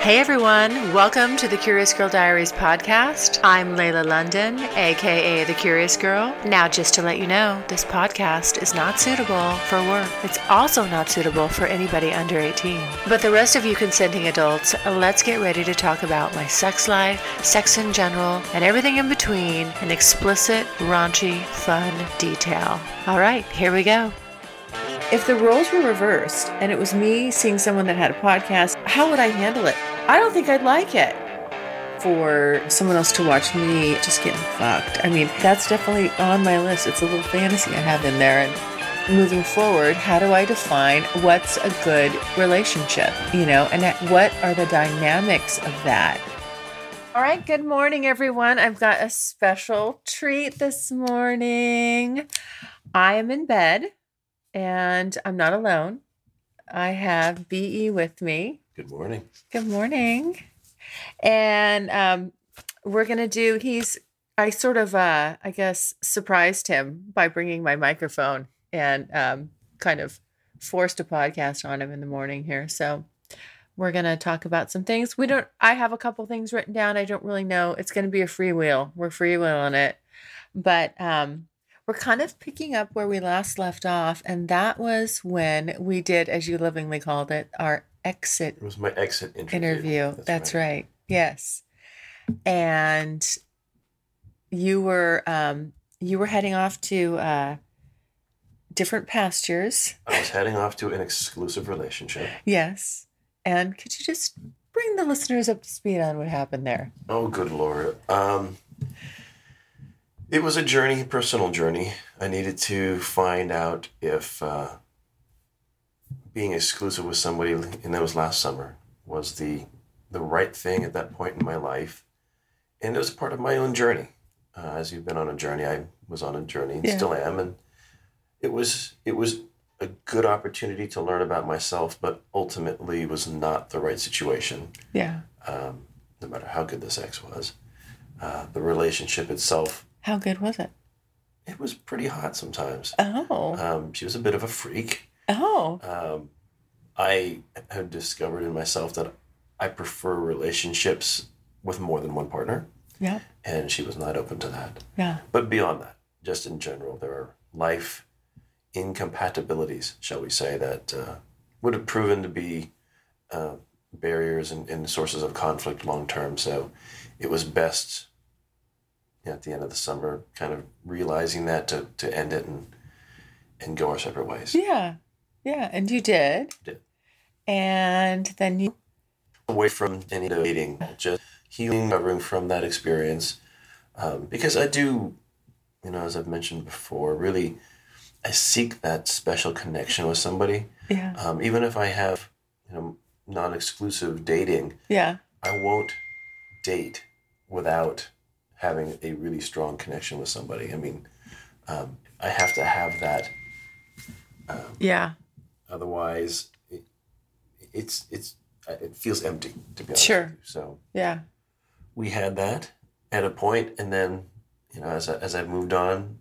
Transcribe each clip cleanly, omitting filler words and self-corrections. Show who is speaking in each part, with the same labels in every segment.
Speaker 1: Hey everyone, welcome to the Curious Girl Diaries podcast. I'm Layla London, aka The Curious Girl. Now, just to let you know, this podcast is not suitable for work. It's also not suitable for anybody under 18. But the rest of you consenting adults, let's get ready to talk about my sex life, sex in general, and everything in between in explicit, raunchy, fun detail. All right, here we go. If the roles were reversed and it was me seeing someone that had a podcast, how would I handle it? I don't think I'd like it. For someone else to watch me just getting fucked. I mean, that's definitely on my list. It's a little fantasy I have in there. And moving forward, how do I define what's a good relationship? And what are the dynamics of that? All right, good morning, everyone. I've got a special treat this morning. I am in bed. And I'm not alone. I have B.E. with me.
Speaker 2: Good morning.
Speaker 1: Good morning. And we're going to do, I sort of, I guess, surprised him by bringing my microphone and kind of forced a podcast on him in the morning here. So we're going to talk about some things. I have a couple things written down. I don't really know. It's going to be a freewheel. We're freewheeling it. But we're kind of picking up where we last left off, and that was when we did, as you lovingly called it, our exit.
Speaker 2: It was my exit interview.
Speaker 1: That's right. Yes. And you were heading off to different pastures.
Speaker 2: I was heading off to an exclusive relationship.
Speaker 1: Yes. And could you just bring the listeners up to speed on what happened there?
Speaker 2: Oh, good Lord. It was a journey, personal journey. I needed to find out if being exclusive with somebody, and that was last summer, was the right thing at that point in my life. And it was part of my own journey. As you've been on a journey, I was on a journey and still am. And it was a good opportunity to learn about myself, but ultimately was not the right situation.
Speaker 1: Yeah.
Speaker 2: No matter how good the sex was. The relationship itself.
Speaker 1: How good was it?
Speaker 2: It was pretty hot sometimes.
Speaker 1: Oh.
Speaker 2: She was a bit of a freak.
Speaker 1: Oh.
Speaker 2: I have discovered in myself that I prefer relationships with more than one partner.
Speaker 1: Yeah.
Speaker 2: And she was not open to that.
Speaker 1: Yeah.
Speaker 2: But beyond that, just in general, there are life incompatibilities, shall we say, that would have proven to be barriers and sources of conflict long term. So it was best at the end of the summer, kind of realizing that to end it and go our separate ways.
Speaker 1: Yeah. Yeah. And you did. And then you...
Speaker 2: Away from any dating, just healing, recovering from that experience. Because I do, as I've mentioned before, really, I seek that special connection with somebody.
Speaker 1: Yeah.
Speaker 2: Even if I have, non-exclusive dating.
Speaker 1: Yeah.
Speaker 2: I won't date without having a really strong connection with somebody. I mean, I have to have that.
Speaker 1: Yeah. Otherwise,
Speaker 2: it feels empty, to be honest.
Speaker 1: Sure.
Speaker 2: With you. So
Speaker 1: yeah,
Speaker 2: we had that at a point, and then as I moved on,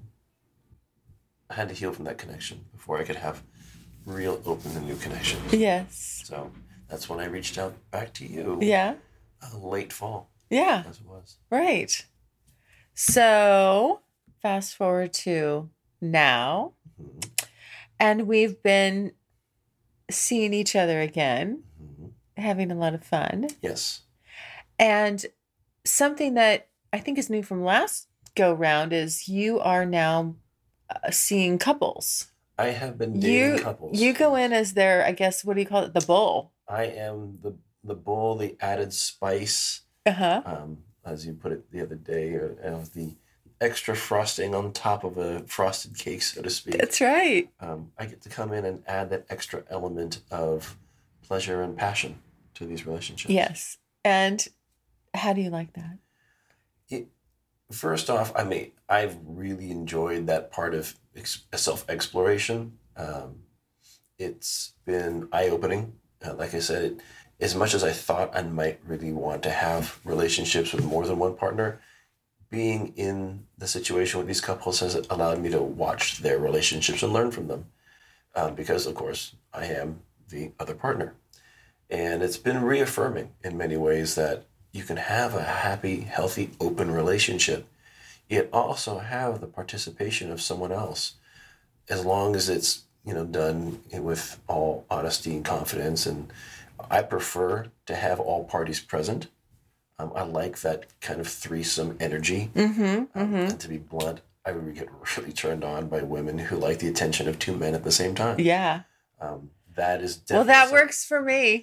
Speaker 2: I had to heal from that connection before I could have real open and new connections.
Speaker 1: Yes.
Speaker 2: So that's when I reached out back to you.
Speaker 1: Yeah.
Speaker 2: Late fall.
Speaker 1: Yeah.
Speaker 2: As it was.
Speaker 1: Right. So fast forward to now, and we've been seeing each other again, having a lot of fun.
Speaker 2: Yes.
Speaker 1: And something that I think is new from last go round is you are now seeing couples.
Speaker 2: I have been dating couples.
Speaker 1: You go in as their, I guess, what do you call it? The bull.
Speaker 2: I am the bull, the added spice. As you put it the other day, of the extra frosting on top of a frosted cake, so to speak.
Speaker 1: That's right.
Speaker 2: I get to come in and add that extra element of pleasure and passion to these relationships.
Speaker 1: Yes. And how do you like that?
Speaker 2: First off, I've really enjoyed that part of self-exploration. It's been eye-opening. Like I said, as much as I thought I might really want to have relationships with more than one partner, being in the situation with these couples has allowed me to watch their relationships and learn from them. Because, of course, I am the other partner. And it's been reaffirming in many ways that you can have a happy, healthy, open relationship, yet also have the participation of someone else, as long as it's, done with all honesty and confidence. And I prefer to have all parties present. I like that kind of threesome energy. And to be blunt, I would get really turned on by women who like the attention of two men at the same time.
Speaker 1: Yeah.
Speaker 2: That is
Speaker 1: definitely that works for me.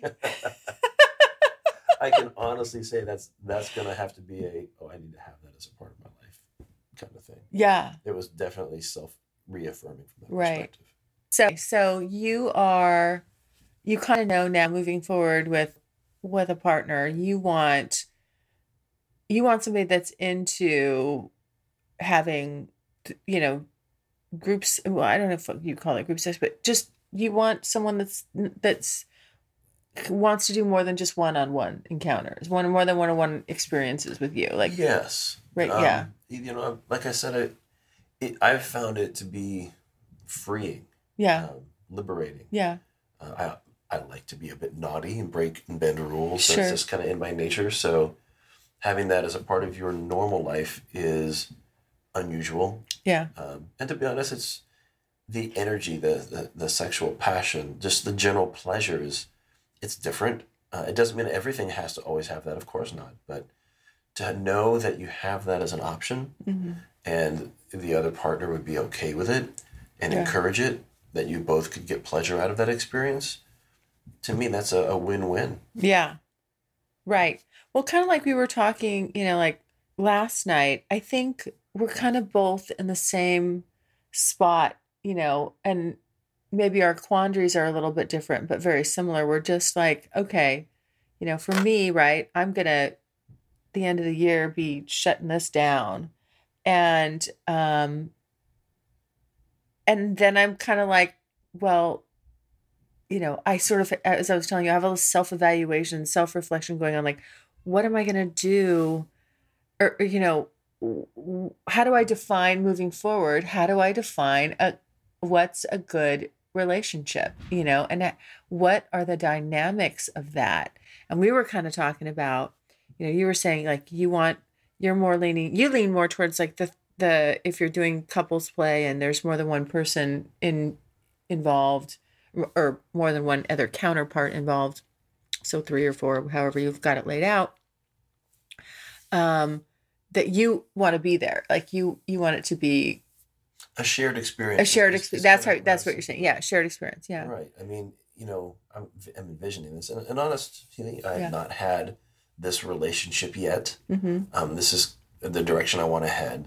Speaker 2: I can honestly say that's going to have to be I need to have that as a part of my life kind of thing. Yeah. It was definitely self-reaffirming from that perspective.
Speaker 1: So you kind of know now moving forward with a partner, you want somebody that's into having, groups. Well, I don't know if you call it group sex, but just you want someone that's wants to do more than just one-on-one encounters, more than one-on-one experiences with you. Like,
Speaker 2: yes.
Speaker 1: Right. Yeah.
Speaker 2: Like I said, I've found it to be freeing.
Speaker 1: Yeah.
Speaker 2: Liberating.
Speaker 1: Yeah.
Speaker 2: I like to be a bit naughty and break and bend rules.
Speaker 1: Sure.
Speaker 2: That's just kind of in my nature. So having that as a part of your normal life is unusual.
Speaker 1: Yeah.
Speaker 2: And to be honest, it's the energy, the sexual passion, just the general pleasures. It's different. It doesn't mean everything has to always have that. Of course not. But to know that you have that as an option, and the other partner would be okay with it and encourage it, that you both could get pleasure out of that experience, to me, that's a win-win.
Speaker 1: Yeah. Right. Well, kind of like we were talking, like last night, I think we're kind of both in the same spot, and maybe our quandaries are a little bit different, but very similar. We're just like, okay, for me, right, I'm going to, the end of the year, be shutting this down. And then I'm kind of like, well, I sort of, as I was telling you, I have a self-evaluation, self-reflection going on. Like, what am I going to do? Or, how do I define moving forward? How do I define what's a good relationship, and what are the dynamics of that? And we were kind of talking about, you were saying like you lean more towards like the if you're doing couples play and there's more than one person involved, or more than one other counterpart involved, so 3 or 4, however you've got it laid out, that you want to be there, like you want it to be
Speaker 2: a shared experience.
Speaker 1: That's what you're saying. Yeah, shared experience. Yeah.
Speaker 2: Right. I mean, I'm envisioning this, and honestly, I have not had this relationship yet. This is the direction I want to head.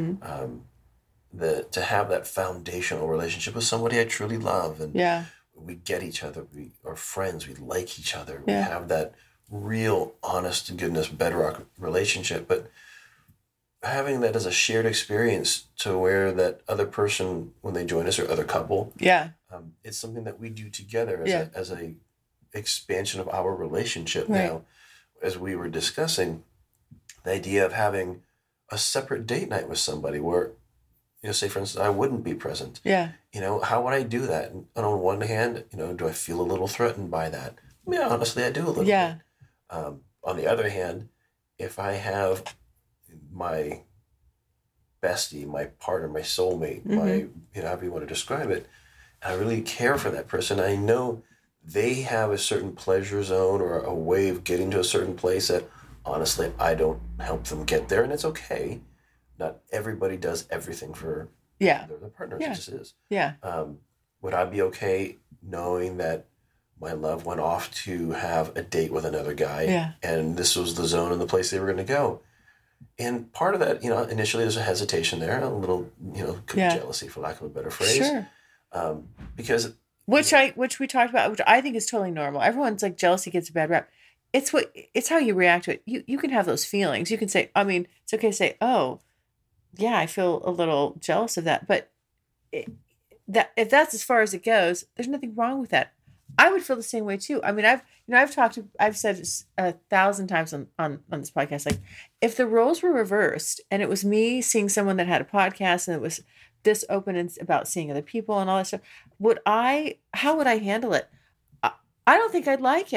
Speaker 2: To have that foundational relationship with somebody I truly love, and we get each other, we are friends, we like each other, we have that real, honest to goodness bedrock relationship. But having that as a shared experience, to where that other person, when they join us, or other couple, it's something that we do together as a expansion of our relationship. Right. Now, as we were discussing, the idea of having a separate date night with somebody where, say for instance, I wouldn't be present. Yeah. How would I do that? And on one hand, do I feel a little threatened by that? Yeah, honestly, I do a little bit. On the other hand, if I have my bestie, my partner, my soulmate, my, however you want to describe it, and I really care for that person, I know they have a certain pleasure zone or a way of getting to a certain place that, honestly, I don't help them get there, and it's okay. Not everybody does everything for their partners. It just is. Yeah. Would I be okay knowing that my love went off to have a date with another guy, and this was the zone and the place they were going to go? And part of that, initially there's a hesitation there, a little, jealousy, for lack of a better phrase. Sure. Because
Speaker 1: which we talked about, which I think is totally normal. Everyone's like, jealousy gets a bad rap. It's how you react to it. You can have those feelings. You can say, it's okay to say, oh, yeah, I feel a little jealous of that. But if that's as far as it goes, there's nothing wrong with that. I would feel the same way too. I mean, I've said 1,000 times on this podcast, like, if the roles were reversed and it was me seeing someone that had a podcast and it was this open and about seeing other people and all that stuff, how would I handle it? I don't think I'd like it.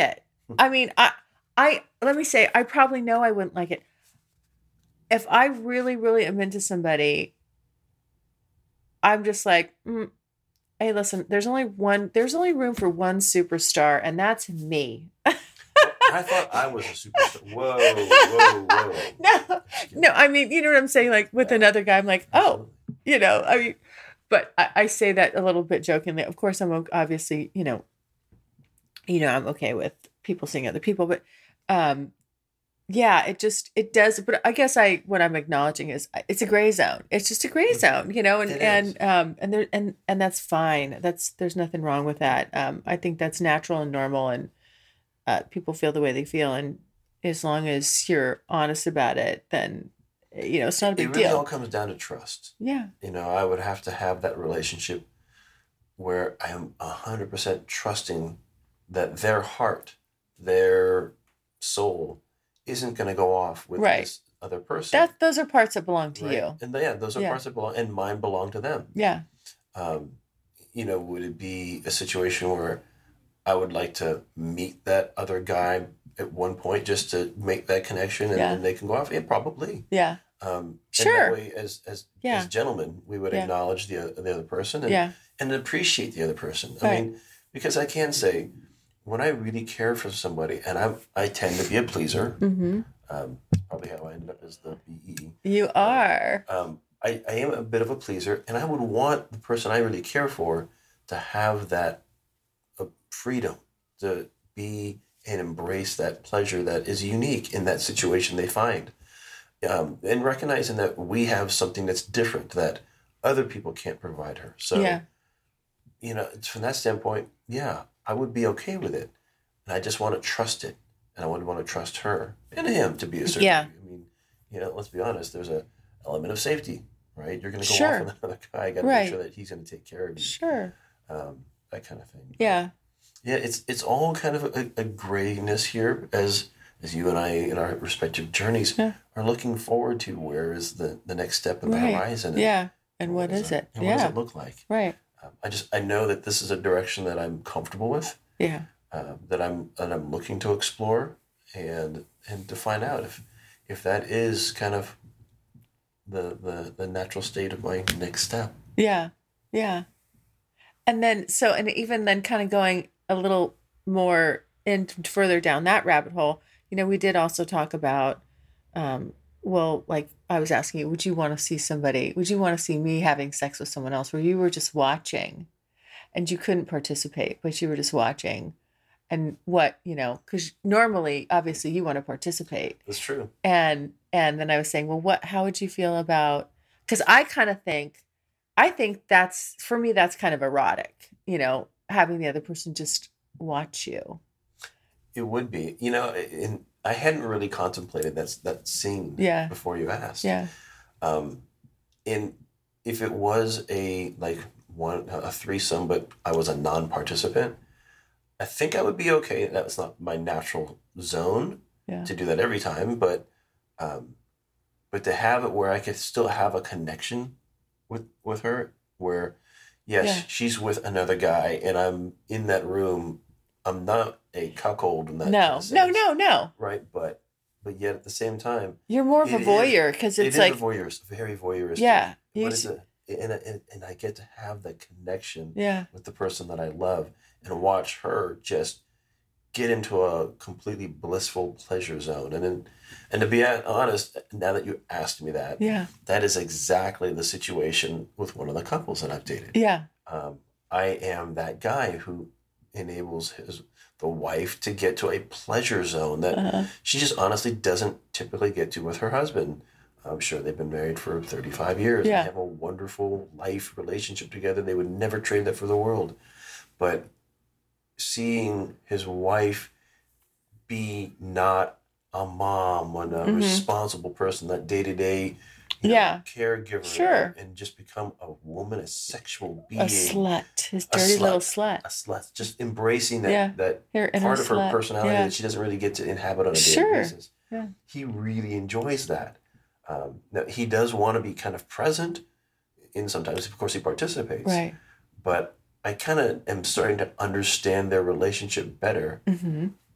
Speaker 1: I mean, let me say, I probably know I wouldn't like it. If I really, really am into somebody, I'm just like, hey, listen, there's only room for one superstar, and that's me.
Speaker 2: I thought I was a superstar. Whoa.
Speaker 1: No, I mean, you know what I'm saying? Like with another guy, I'm like, oh, I mean, but I say that a little bit jokingly. Of course, I'm obviously, I'm okay with people seeing other people, but, yeah, it does. But I guess what I'm acknowledging is it's a gray zone. It's just a gray zone, and that's fine. There's nothing wrong with that. I think that's natural and normal, and people feel the way they feel, and as long as you're honest about it, then it's not a big
Speaker 2: deal. It really
Speaker 1: deal.
Speaker 2: all comes down to trust.
Speaker 1: Yeah.
Speaker 2: I would have to have that relationship where I am 100% trusting that their heart, their soul, isn't going to go off with this other person.
Speaker 1: Those are parts that belong to you.
Speaker 2: And those are parts that belong, and mine belong to them.
Speaker 1: Yeah.
Speaker 2: Would it be a situation where I would like to meet that other guy at one point just to make that connection, and then they can go off? Yeah, probably.
Speaker 1: Yeah.
Speaker 2: Sure. And that way, as gentlemen, we would acknowledge the other person and appreciate the other person. I mean, because I can say, when I really care for somebody, and I tend to be a pleaser, probably how I ended up as the BE.
Speaker 1: You are.
Speaker 2: I am a bit of a pleaser, and I would want the person I really care for to have that freedom to be and embrace that pleasure that is unique in that situation they find. And recognizing that we have something that's different that other people can't provide her. So, from that standpoint, I would be okay with it. And I just want to trust it. And I would want to trust her and him to be a certain degree. I mean, let's be honest, there's an element of safety, right? You're going to go off with another guy. I got to make sure that he's going to take care of you.
Speaker 1: Sure.
Speaker 2: That kind of thing.
Speaker 1: Yeah.
Speaker 2: Yeah, it's all kind of a grayness here as you and I in our respective journeys are looking forward to where is the next step in the horizon.
Speaker 1: And what is it?
Speaker 2: And what does it look like?
Speaker 1: Right.
Speaker 2: I know that this is a direction that I'm comfortable with.
Speaker 1: Yeah.
Speaker 2: That I'm looking to explore and to find out if that is kind of the natural state of my next step.
Speaker 1: Yeah. Yeah. And then even then kind of going a little more further down that rabbit hole, we did also talk about, like I was asking you, would you want to see me having sex with someone else where you were just watching and you couldn't participate, but you were just watching? And what, because normally, obviously, you want to participate.
Speaker 2: That's true.
Speaker 1: And then I was saying, well, how would you feel about, because I think that's, for me, that's kind of erotic, having the other person just watch you.
Speaker 2: It would be, and I hadn't really contemplated that scene before you asked.
Speaker 1: Yeah.
Speaker 2: And if it was a threesome, but I was a non-participant, I think I would be okay. That's not my natural zone to do that every time, but to have it where I could still have a connection with her, where she's with another guy and I'm in that room. I'm not a cuckold in that sense. No. Right, but yet at the same time,
Speaker 1: you're more of a voyeur because it's like
Speaker 2: very voyeuristic.
Speaker 1: Yeah,
Speaker 2: and I get to have that connection with the person that I love and watch her just get into a completely blissful pleasure zone. And to be honest, now that you asked me that, that is exactly the situation with one of the couples that I've dated.
Speaker 1: Yeah.
Speaker 2: I am that guy who enables the wife to get to a pleasure zone that she just honestly doesn't typically get to with her husband. I'm sure they've been married for 35 years.
Speaker 1: Yeah.
Speaker 2: They have a wonderful life relationship together. They would never trade that for the world. But seeing his wife be not a mom and a responsible person, that day-to-day caregiver, and just become a woman, a sexual being.
Speaker 1: A slut. His dirty little slut.
Speaker 2: A slut. Just embracing that part of her personality that she doesn't really get to inhabit on a daily basis.
Speaker 1: Yeah.
Speaker 2: He really enjoys that. Now, he does want to be kind of present, and sometimes, of course, he participates.
Speaker 1: Right.
Speaker 2: But I kind of am starting to understand their relationship better.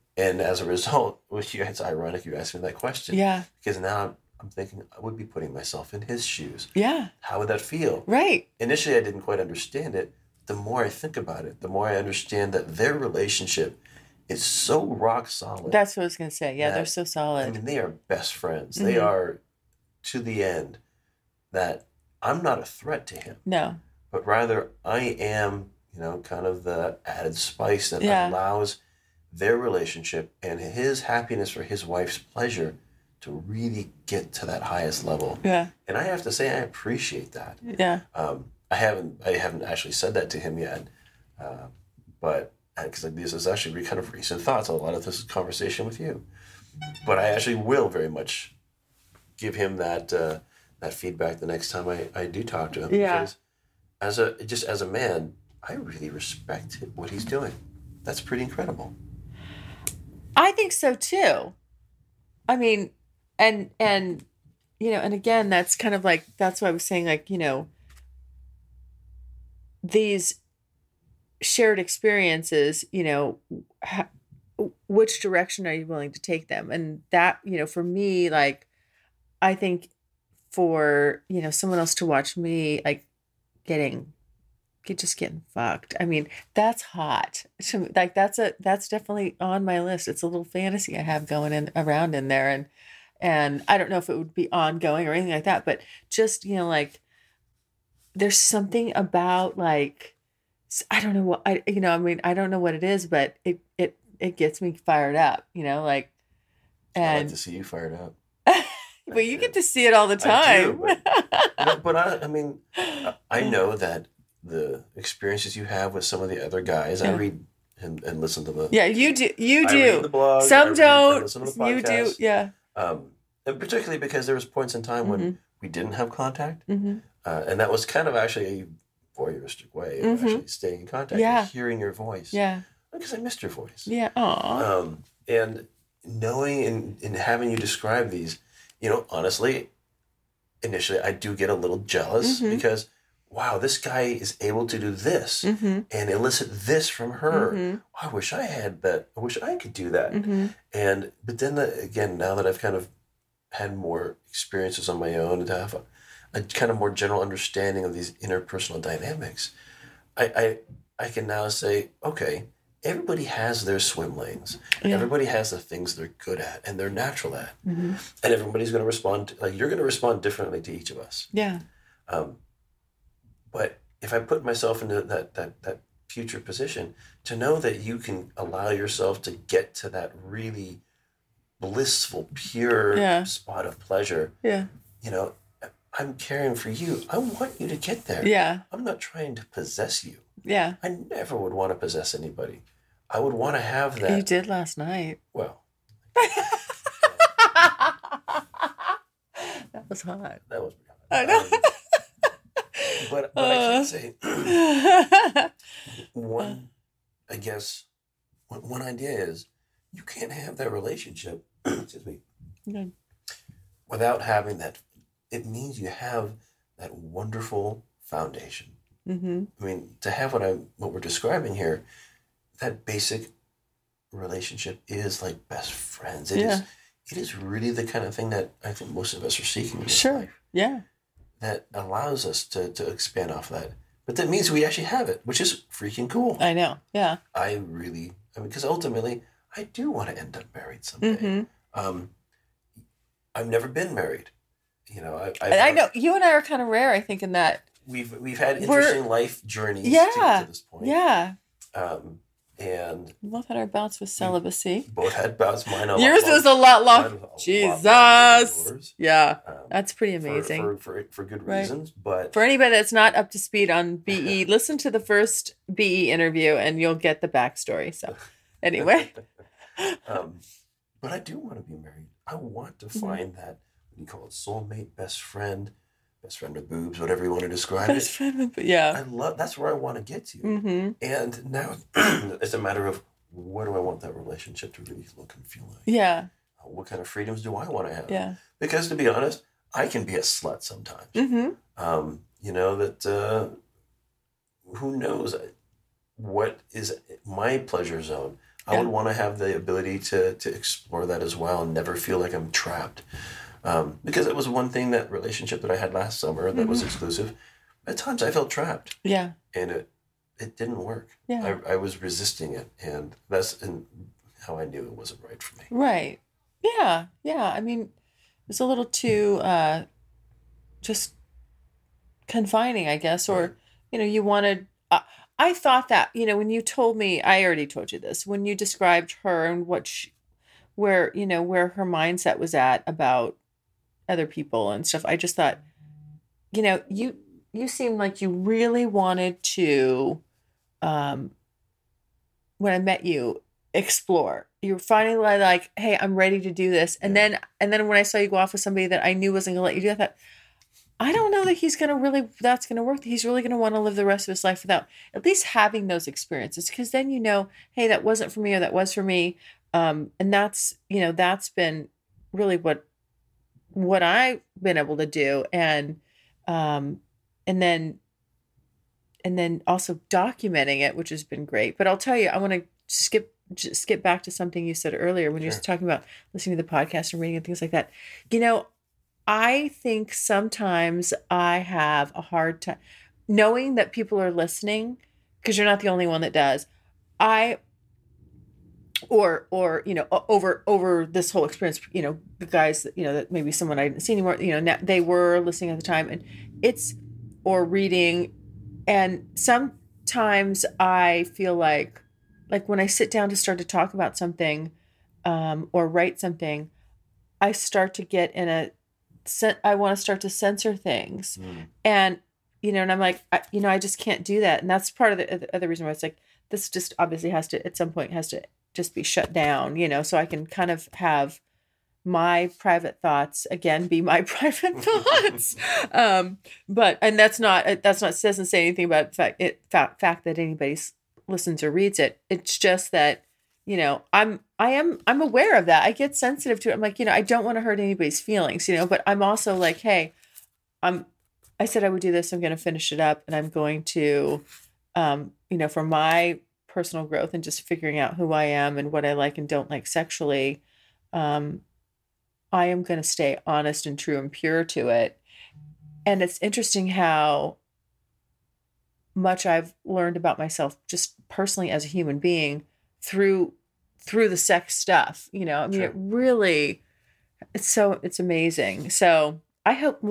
Speaker 2: And as a result, which it's ironic you asked me that question.
Speaker 1: Yeah.
Speaker 2: Because now I'm thinking I would be putting myself in his shoes.
Speaker 1: Yeah.
Speaker 2: How would that feel?
Speaker 1: Right.
Speaker 2: Initially, I didn't quite understand it. The more I think about it, the more I understand that their relationship is so rock solid.
Speaker 1: That's what I was going to say. Yeah, they're so solid.
Speaker 2: I mean, they are best friends. They are to the end that I'm not a threat to him.
Speaker 1: No.
Speaker 2: But rather, I am, kind of the added spice that allows their relationship and his happiness for his wife's pleasure to really get to that highest level.
Speaker 1: Yeah.
Speaker 2: And I have to say, I appreciate that.
Speaker 1: Yeah.
Speaker 2: I haven't actually said that to him yet, but because this is actually kind of recent thoughts. A lot of this is conversation with you, but I actually will very much give him that feedback the next time I do talk to him.
Speaker 1: Yeah.
Speaker 2: Because as a man, I really respect what he's doing. That's pretty incredible.
Speaker 1: I think so too. I mean, and and again, that's kind of like, that's why I was saying, like, these shared experiences, which direction are you willing to take them? And that, for me, like, I think for, someone else to watch me, like, getting fucked. I mean, that's hot. Like, that's definitely on my list. It's a little fantasy I have going around in there. And I don't know if it would be ongoing or anything like that, but just, like, there's something about, like, I don't know what I don't know what it is, but it gets me fired up, like, and
Speaker 2: I like to see you fired up.
Speaker 1: But you get to see it all the time.
Speaker 2: I do, but I mean, I know that the experiences you have with some of the other guys, I read and listen to them.
Speaker 1: Yeah, you do.
Speaker 2: I read the blog,
Speaker 1: Some don't.
Speaker 2: Listen to the podcast.
Speaker 1: You do. Yeah.
Speaker 2: And particularly because there was points in time when we didn't have contact, and that was kind of actually a voyeuristic way of actually staying in contact and hearing your voice.
Speaker 1: Yeah.
Speaker 2: Because I missed your voice.
Speaker 1: Yeah. Aww.
Speaker 2: And knowing and having you describe these, honestly, initially I do get a little jealous because, wow, this guy is able to do this and elicit this from her. I wish I had that. I wish I could do that. But then again, now that I've kind of had more experiences on my own and to have a kind of more general understanding of these interpersonal dynamics, I can now say, okay, everybody has their swim lanes. Yeah. Everybody has the things they're good at and they're natural at. And everybody's going to respond, you're going to respond differently to each of us.
Speaker 1: Yeah.
Speaker 2: But if I put myself into that future position, to know that you can allow yourself to get to that really blissful, pure spot of pleasure, I'm caring for you. I want you to get there.
Speaker 1: Yeah.
Speaker 2: I'm not trying to possess you.
Speaker 1: Yeah.
Speaker 2: I never would want to possess anybody. I would want to have that.
Speaker 1: You did last night.
Speaker 2: Well.
Speaker 1: That was hot.
Speaker 2: That was pretty hot.
Speaker 1: I know.
Speaker 2: But I can say one idea is you can't have that relationship, excuse me, without having that. It means you have that wonderful foundation. I mean, to have what we're describing here, that basic relationship is like best friends. It is really the kind of thing that I think most of us are seeking in this life. Yeah. That allows us to expand off that. But that means we actually have it, which is freaking cool.
Speaker 1: I know. Yeah.
Speaker 2: Because ultimately, I do want to end up married someday. I've never been married. I know
Speaker 1: you and I are kind of rare, I think, in that
Speaker 2: we've had interesting life journeys to this point.
Speaker 1: Yeah.
Speaker 2: And
Speaker 1: we both had our bouts with celibacy.
Speaker 2: Both had bouts.
Speaker 1: Yours was a lot long. Jesus. Yeah. That's pretty amazing.
Speaker 2: For good reasons. But
Speaker 1: for anybody that's not up to speed on BE, listen to the first BE interview and you'll get the backstory. So anyway.
Speaker 2: But I do want to be married. I want to find that, what do you call it, soulmate, best friend with boobs, whatever you want to describe it.
Speaker 1: Best friend with, yeah.
Speaker 2: That's where I want to get to. And now it's a matter of, what do I want that relationship to really look and feel like? Yeah. What kind of freedoms do I want to have? Yeah. Because to be honest, I can be a slut sometimes. Who knows what is my pleasure zone? I would want to have the ability to explore that as well and never feel like I'm trapped. Because it was one thing, that relationship that I had last summer that was exclusive. At times I felt trapped.
Speaker 1: Yeah.
Speaker 2: And it didn't work.
Speaker 1: Yeah.
Speaker 2: I was resisting it. And that's how I knew it wasn't right for me.
Speaker 1: Right. Yeah. Yeah. I mean, it's a little too just confining, I guess, or, you wanted, I thought that, when you told me, I already told you this, when you described her and where her mindset was at about other people and stuff, I just thought, you seemed like you really wanted to, when I met you, explore. You were finally like, hey, I'm ready to do this. And then when I saw you go off with somebody that I knew wasn't gonna let you do that, I don't know that that's gonna work. He's really gonna want to live the rest of his life without at least having those experiences. Because then hey, that wasn't for me, or that was for me. And that's been really what I've been able to do. And then also documenting it, which has been great. But I'll tell you, I want to skip back to something you said earlier when you were talking about listening to the podcast and reading and things like that. I think sometimes I have a hard time knowing that people are listening, because you're not the only one that does. Over this whole experience, the guys that, that maybe someone I didn't see anymore, now they were listening at the time, and or reading. And sometimes I feel like when I sit down to start to talk about something, or write something, I start to get I want to start to censor things. And, and I'm like, I just can't do that. And that's part of the other reason why it's like, this just obviously at some point has to just be shut down, so I can kind of have my private thoughts again be my private thoughts. And that's not doesn't say anything about the fact that anybody listens or reads it. It's just that, I'm aware of that. I get sensitive to it. I'm like, I don't want to hurt anybody's feelings, but I'm also like, hey, I said I would do this. I'm going to finish it up, and I'm going to, for my personal growth and just figuring out who I am and what I like and don't like sexually, I am going to stay honest and true and pure to it. And it's interesting how much I've learned about myself just personally as a human being through the sex stuff. It really, it's amazing. So I hope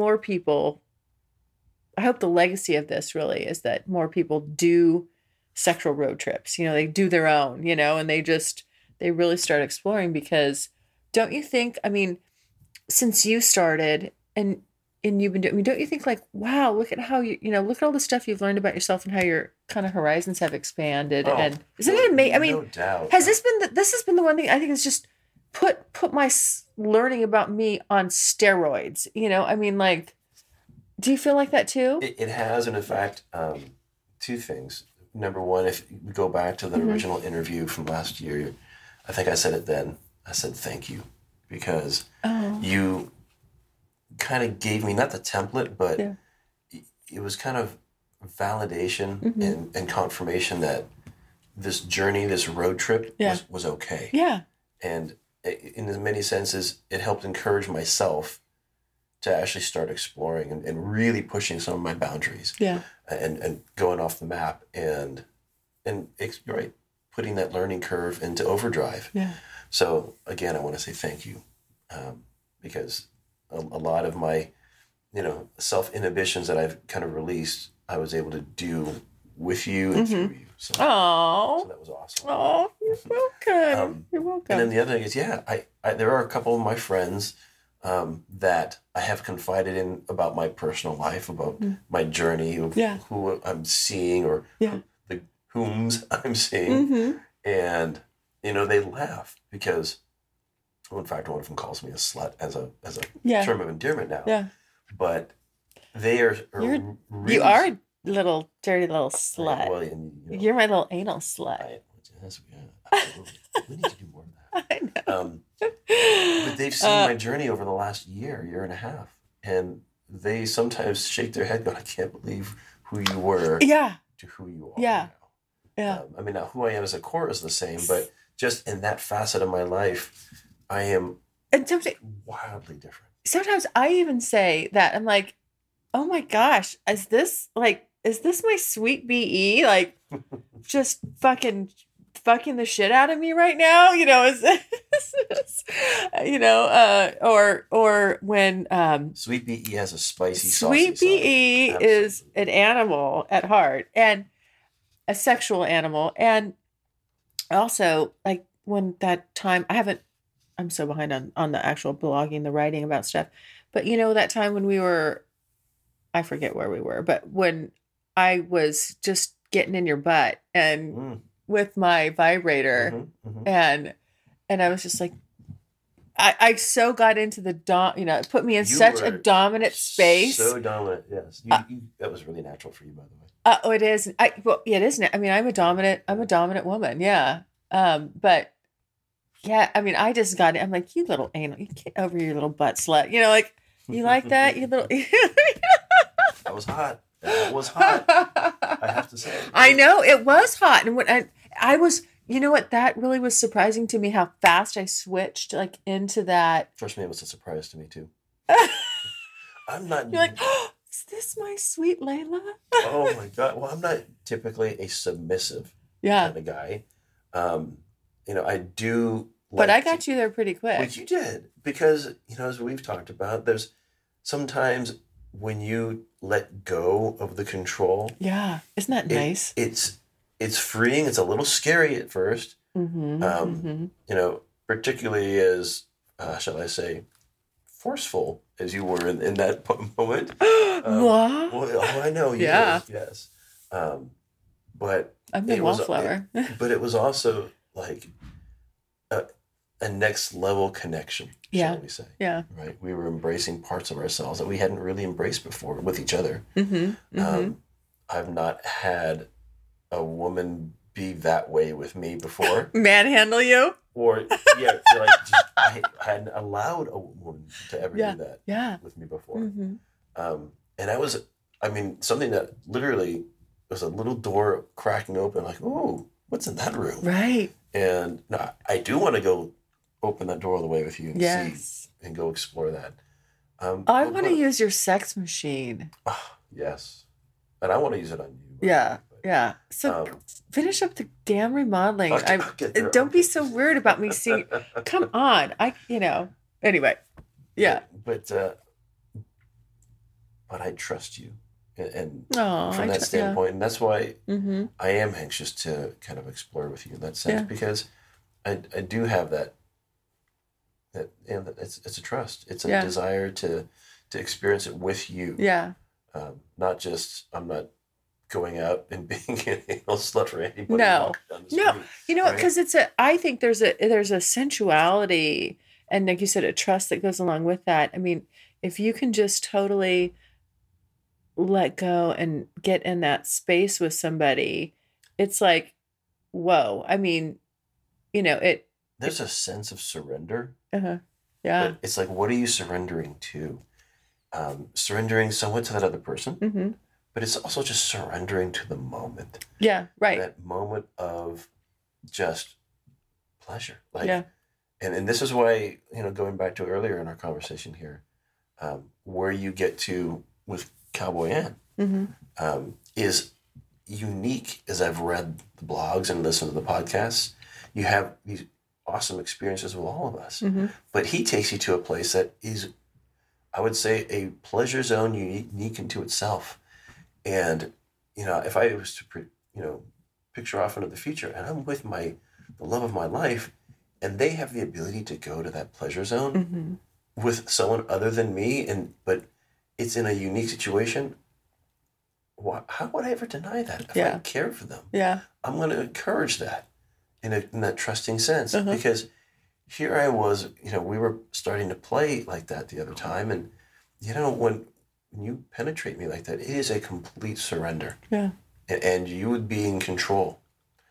Speaker 1: the legacy of this really is that more people do sexual road trips. They do their own, and they really start exploring, because don't you think, since you started and you've been doing, don't you think like, wow, look at how look at all the stuff you've learned about yourself and how your kind of horizons have expanded. And isn't it amazing?
Speaker 2: No doubt.
Speaker 1: Has this been the one thing I think is just put my learning about me on steroids, like, do you feel like that too?
Speaker 2: It has. And in fact, two things. Number one, if we go back to the original interview from last year, I think I said it then. I said, thank you, because you kind of gave me, not the template, but it was kind of validation and confirmation that this journey, this road trip was okay.
Speaker 1: Yeah.
Speaker 2: And in as many senses, it helped encourage myself to actually start exploring and really pushing some of my boundaries.
Speaker 1: Yeah.
Speaker 2: And going off the map and you're right, putting that learning curve into overdrive.
Speaker 1: Yeah.
Speaker 2: So again, I want to say thank you, because a lot of my, self-inhibitions that I've kind of released, I was able to do with you and through you. So that was awesome.
Speaker 1: Oh, you're welcome. You're welcome.
Speaker 2: And then the other thing is, I there are a couple of my friends that I have confided in about my personal life, about my journey of who I'm seeing or the whom's I'm seeing. And, they laugh because, well, in fact, one of them calls me a slut as a term of endearment now.
Speaker 1: Yeah.
Speaker 2: But they are really...
Speaker 1: You are a little dirty little slut.
Speaker 2: Well, and,
Speaker 1: you're my little anal slut.
Speaker 2: We need to do more of that.
Speaker 1: I know.
Speaker 2: But they've seen my journey over the last year and a half. And they sometimes shake their head going, I can't believe who you were to who you are now.
Speaker 1: Yeah.
Speaker 2: Now, who I am as a core is the same, but just in that facet of my life, I am
Speaker 1: And sometimes,
Speaker 2: wildly different.
Speaker 1: sometimes I even say that I'm like, oh my gosh, is this my sweet BE? Like, just fucking the shit out of me right now? You know, is this, or when,
Speaker 2: Sweet BE has a spicy,
Speaker 1: Sweet
Speaker 2: saucy
Speaker 1: BE
Speaker 2: side.
Speaker 1: is an animal at heart, and a sexual animal. And also, like, when that time, I'm so behind on the actual blogging, the writing about stuff. But that time when I forget where we were, but when I was just getting in your butt and with my vibrator, and I was just like, I so got into the it put me in such a dominant space.
Speaker 2: So dominant, yes. That was really natural for you, by the way.
Speaker 1: Oh, it is. Yeah, it isn't. I mean, I'm a dominant woman. Yeah. But yeah, I mean, I just got it. I'm like, you little anal, you get over your little butt slut. Like, you like that? You little.
Speaker 2: That was hot. That was hot. I have to say.
Speaker 1: I know it was hot, and when I was, you know what? That really was surprising to me how fast I switched like into that.
Speaker 2: Trust me, it was a surprise to me too. I'm not.
Speaker 1: You're like, oh, is this my sweet Layla?
Speaker 2: Oh my God! Well, I'm not typically a submissive kind of guy. I do.
Speaker 1: But I got you there pretty quick.
Speaker 2: But you did, because as we've talked about, there's sometimes when you let go of the control.
Speaker 1: Yeah, isn't that nice?
Speaker 2: It's freeing. It's a little scary at first. Particularly as shall I say, forceful as you were in that moment. Well, I know you did, yes. But
Speaker 1: I'm a wallflower.
Speaker 2: But it was also like a next level connection, shall we say. Yeah. Right? We were embracing parts of ourselves that we hadn't really embraced before with each other. I've not had a woman be that way with me before.
Speaker 3: Manhandle you?
Speaker 2: Or, I hadn't allowed a woman to ever do that with me before. And that was, something that literally was a little door cracking open, like, oh, what's in that room?
Speaker 3: Right.
Speaker 2: And no, I do want to go open that door all the way with you and see and go explore that.
Speaker 3: I want to use your sex machine.
Speaker 2: Yes. And I want to use it on you.
Speaker 3: Yeah. Yeah. So finish up the damn remodeling. Don't be so weird about me seeing. Come on. Anyway. Yeah.
Speaker 2: But I trust you. And from that standpoint, and that's why I am anxious to kind of explore with you in that sense, because I do have that it's a trust. It's a desire to experience it with you.
Speaker 3: Yeah.
Speaker 2: Not just, I'm not going out and being an anal slut for anybody.
Speaker 3: No.
Speaker 1: You know what? Because I think there's a sensuality and, like you said, a trust that goes along with that. I mean, if you can just totally let go and get in that space with somebody, it's like, whoa. I mean,
Speaker 2: there's a sense of surrender.
Speaker 1: Yeah.
Speaker 2: But it's like, what are you surrendering to? Surrendering somewhat to that other person, but it's also just surrendering to the moment.
Speaker 1: Yeah, right.
Speaker 2: That moment of just pleasure. And this is why, going back to earlier in our conversation here, where you get to with Cowboy Ann is unique. As I've read the blogs and listened to the podcasts, you have these awesome experiences with all of us. But he takes you to a place that is, I would say, a pleasure zone unique into itself. And, if I was to, picture off into the future, and I'm with the love of my life, and they have the ability to go to that pleasure zone with someone other than me, but it's in a unique situation, how would I ever deny that if I care for them? Yeah. I'm going to encourage that in that trusting sense, because here I was, we were starting to play like that the other time, and when you penetrate me like that, it is a complete surrender.
Speaker 1: Yeah.
Speaker 2: And you would be in control.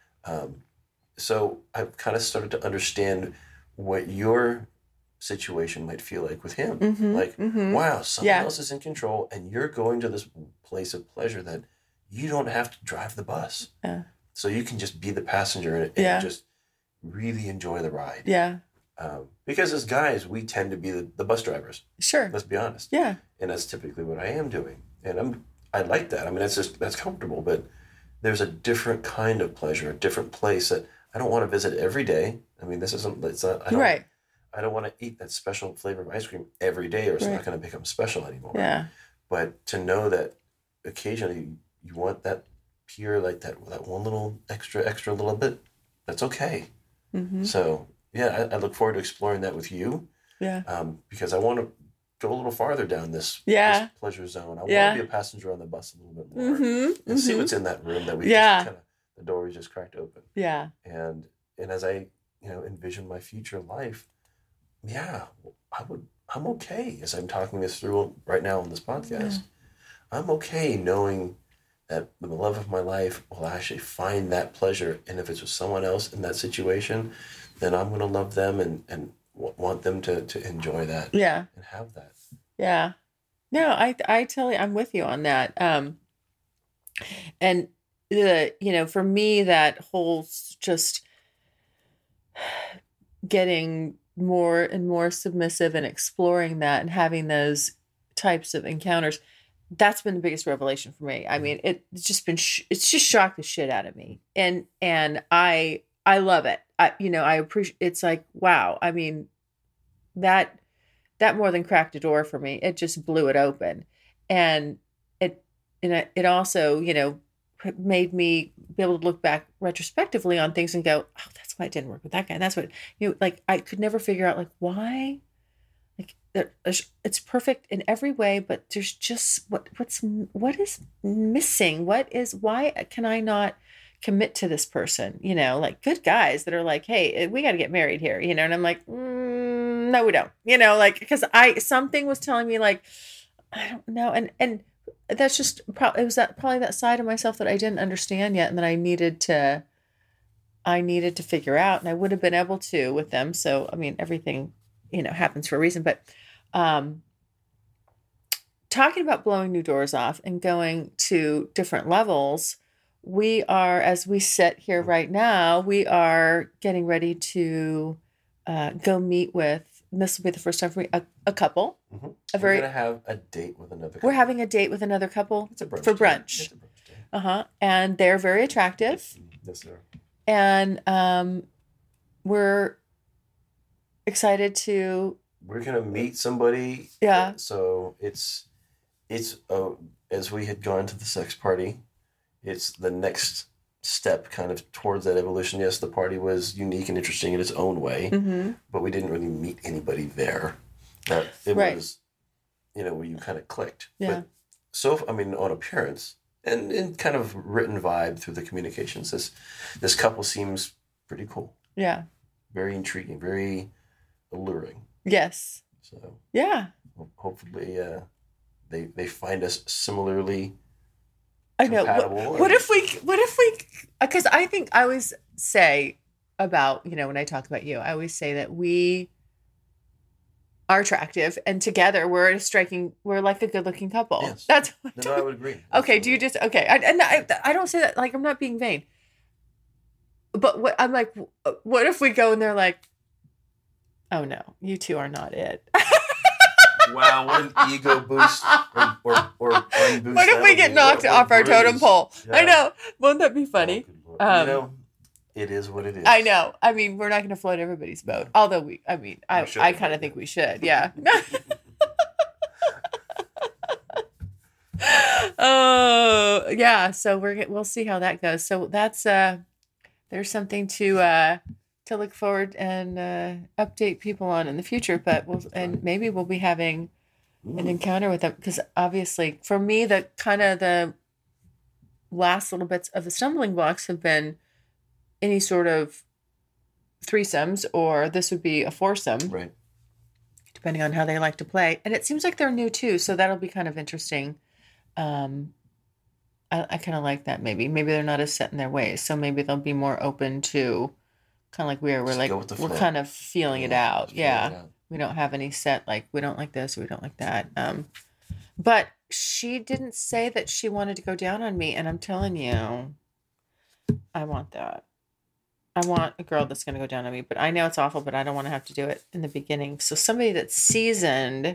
Speaker 2: So I've kind of started to understand what your situation might feel like with him. Wow, someone else is in control, and you're going to this place of pleasure that you don't have to drive the bus. Yeah. So you can just be the passenger and just really enjoy the ride.
Speaker 3: Yeah.
Speaker 2: Because as guys, we tend to be the bus drivers.
Speaker 3: Sure.
Speaker 2: Let's be honest.
Speaker 3: Yeah.
Speaker 2: And that's typically what I am doing. And I like that. I mean, that's comfortable, but there's a different kind of pleasure, a different place that I don't want to visit every day. I mean,
Speaker 3: Right.
Speaker 2: I don't want to eat that special flavor of ice cream every day, or it's not going to become special anymore.
Speaker 3: Yeah.
Speaker 2: But to know that occasionally you want that pure, like that one little extra little bit, that's okay.
Speaker 3: Mm-hmm.
Speaker 2: So yeah, I look forward to exploring that with you.
Speaker 3: Yeah.
Speaker 2: Because I want to go a little farther down this pleasure zone. I want to be a passenger on the bus a little bit more and see what's in that room that we just kind of, the door we just cracked open.
Speaker 3: Yeah.
Speaker 2: And as I, envision my future life, I'm okay as I'm talking this through right now on this podcast. Yeah. I'm okay knowing that the love of my life will actually find that pleasure. And if it's with someone else in that situation, then I'm going to love them and want them to enjoy that.
Speaker 3: Yeah.
Speaker 2: And have that.
Speaker 3: Yeah. No, I tell you, I'm with you on that. And for me, that whole just getting more and more submissive and exploring that and having those types of encounters, that's been the biggest revelation for me. I mean, it's just been, it's just shocked the shit out of me. And I love it. I appreciate, it's like, wow. I mean, that more than cracked a door for me. It just blew it open. And it also, made me be able to look back retrospectively on things and go, oh, that's why it didn't work with that guy. And that's what, like, I could never figure out, like, why, like, it's perfect in every way, but there's just what is missing? Why can I not commit to this person? Like good guys that are like, hey, we got to get married here, and I'm like, no, we don't, like, because something was telling me, like, I don't know. And that's just probably that side of myself that I didn't understand yet. And that I needed to figure out, and I would have been able to with them. So, I mean, everything, happens for a reason, but, talking about blowing new doors off and going to different levels, we are, as we sit here right now, we are getting ready to, go meet with, and this will be the first time for me, a couple.
Speaker 2: Mm-hmm. We're going to have a date with another couple.
Speaker 3: We're having a date with another couple.
Speaker 2: It's a brunch
Speaker 3: for brunch.
Speaker 2: It's a brunch day.
Speaker 3: And they're very attractive.
Speaker 2: Yes, sir.
Speaker 3: And we're excited to...
Speaker 2: We're going to meet somebody.
Speaker 3: Yeah.
Speaker 2: So it's as we had gone to the sex party, it's the next step kind of towards that evolution. Yes, the party was unique and interesting in its own way, but we didn't really meet anybody there. It was, where you kind of clicked.
Speaker 3: Yeah.
Speaker 2: But on appearance and in kind of written vibe through the communications, this couple seems pretty cool.
Speaker 3: Yeah.
Speaker 2: Very intriguing, very alluring.
Speaker 3: Yes.
Speaker 2: So
Speaker 3: yeah.
Speaker 2: Hopefully, they find us similarly.
Speaker 3: I know. What if we? Because I think I always say about, when I talk about you, I always say that we are attractive and together we're like a good looking couple.
Speaker 2: Yes.
Speaker 3: That's
Speaker 2: No, I would agree.
Speaker 3: Okay.
Speaker 2: Absolutely.
Speaker 3: Do you just, okay. I don't say that, like, I'm not being vain, but I'm like, what if we go and they're like, oh no, you two are not it.
Speaker 2: Wow, what an ego boost or unboost.
Speaker 3: What if we get knocked off our totem pole? Yeah. I know. Won't that be funny?
Speaker 2: It is what it is.
Speaker 3: I know. I mean, we're not going to float everybody's boat. Although I kind of think we should. Yeah. Oh, yeah. So we'll see how that goes. So that's there's something to look forward and update people on in the future, but maybe we'll be having an encounter with them, because obviously for me the last little bits of the stumbling blocks have been any sort of threesomes, or this would be a foursome,
Speaker 2: right?
Speaker 3: Depending on how they like to play, and it seems like they're new too, so that'll be kind of interesting. I kind of like that. Maybe they're not as set in their ways, so maybe they'll be more open to. Kind of like we're kind of feeling it out. Yeah. We don't have any set, like, we don't like this, or we don't like that. But she didn't say that she wanted to go down on me. And I'm telling you, I want that. I want a girl that's going to go down on me, but I know it's awful, but I don't want to have to do it in the beginning. So somebody that's seasoned,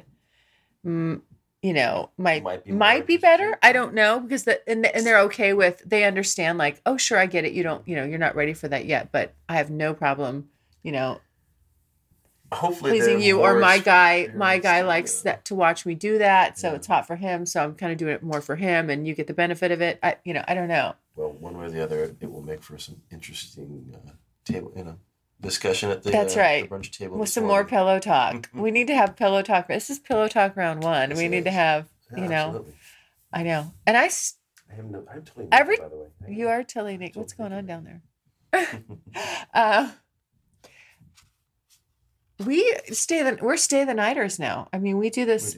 Speaker 3: might be better. I don't know, because and they're okay with, they understand, like, oh, sure, I get it. You don't, you're not ready for that yet, but I have no problem,
Speaker 2: hopefully
Speaker 3: pleasing you, or my guy
Speaker 2: to
Speaker 3: likes that to watch me do that. So it's hot for him. So I'm kind of doing it more for him, and you get the benefit of it. I don't know.
Speaker 2: Well, one way or the other, it will make for some interesting table, discussion at the
Speaker 3: That's right.
Speaker 2: the brunch table
Speaker 3: With some more pillow talk. We need to have pillow talk. This is pillow talk round one.
Speaker 2: Yes,
Speaker 3: we need to have,
Speaker 2: absolutely.
Speaker 3: I know. And I'm
Speaker 2: totally naked, by the way.
Speaker 3: You are totally naked. What's going on down there? We're stay the nighters now. I mean, we do this.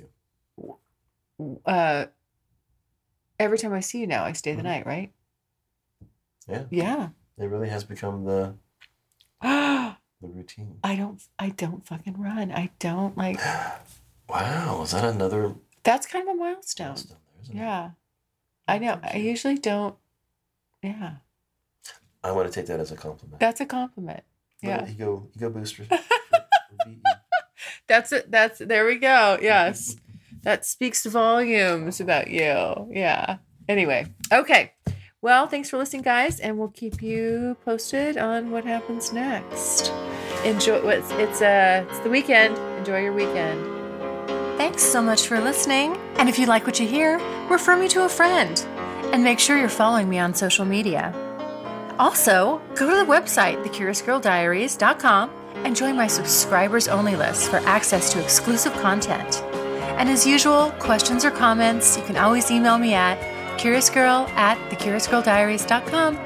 Speaker 3: Every time I see you now, I stay the night, right?
Speaker 2: Yeah.
Speaker 3: Yeah.
Speaker 2: It really has become the routine.
Speaker 3: I don't fucking run. I don't like.
Speaker 2: Wow, is that another?
Speaker 3: That's kind of a milestone.
Speaker 2: There, isn't
Speaker 3: Yeah. I know. I usually don't. Yeah.
Speaker 2: I want to take that as a compliment.
Speaker 3: That's a compliment. Yeah.
Speaker 2: Ego boosters.
Speaker 3: That's it. There we go. Yes. That speaks volumes about you. Yeah. Anyway. Okay. Well, thanks for listening, guys, and we'll keep you posted on what happens next. Enjoy. It's the weekend. Enjoy your weekend.
Speaker 1: Thanks so much for listening. And if you like what you hear, refer me to a friend. And make sure you're following me on social media. Also, go to the website, thecuriousgirldiaries.com, and join my subscribers only list for access to exclusive content. And as usual, questions or comments, you can always email me at curiousgirl@thecuriousgirldiaries.com.